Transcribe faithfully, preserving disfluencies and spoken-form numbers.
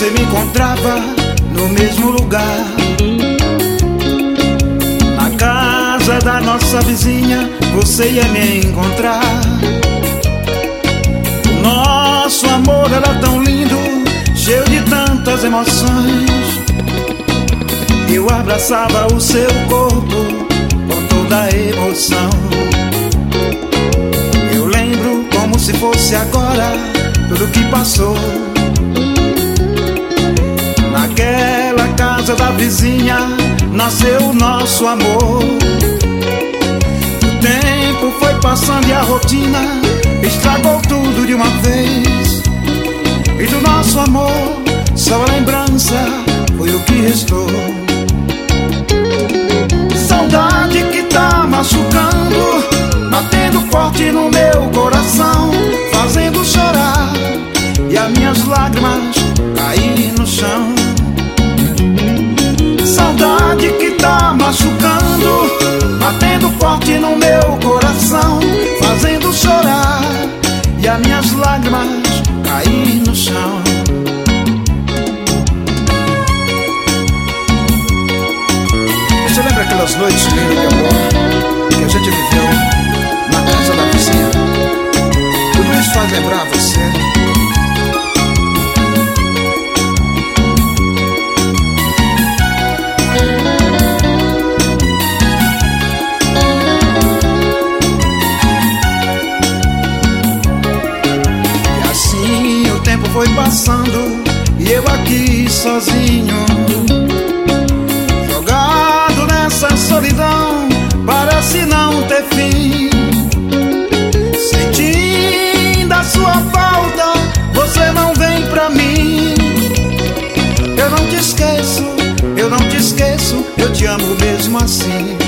você me encontrava no mesmo lugar, na casa da nossa vizinha você ia me encontrar. O nosso amor era tão lindo, cheio de tantas emoções. Eu abraçava o seu corpo com toda a emoção. Eu lembro como se fosse agora tudo que passou. Naquela casa da vizinha nasceu o nosso amor. O tempo foi passando e a rotina estragou tudo de uma vez. E do nosso amor só a lembrança foi o que restou. Saudade que tá machucando, batendo forte no meu coração, fazendo chorar e as minhas lágrimas caírem no chão. Saudade que tá machucando, batendo forte no meu coração, fazendo chorar e as minhas lágrimas caírem no chão. Você lembra aquelas noites lindas de amor que a gente viveu na casa da vizinha? Tudo isso faz lembrar você. E assim o tempo foi passando e eu aqui sozinho, essa solidão parece não ter fim. Sentindo a sua falta, você não vem pra mim. Eu não te esqueço, eu não te esqueço, eu te amo mesmo assim.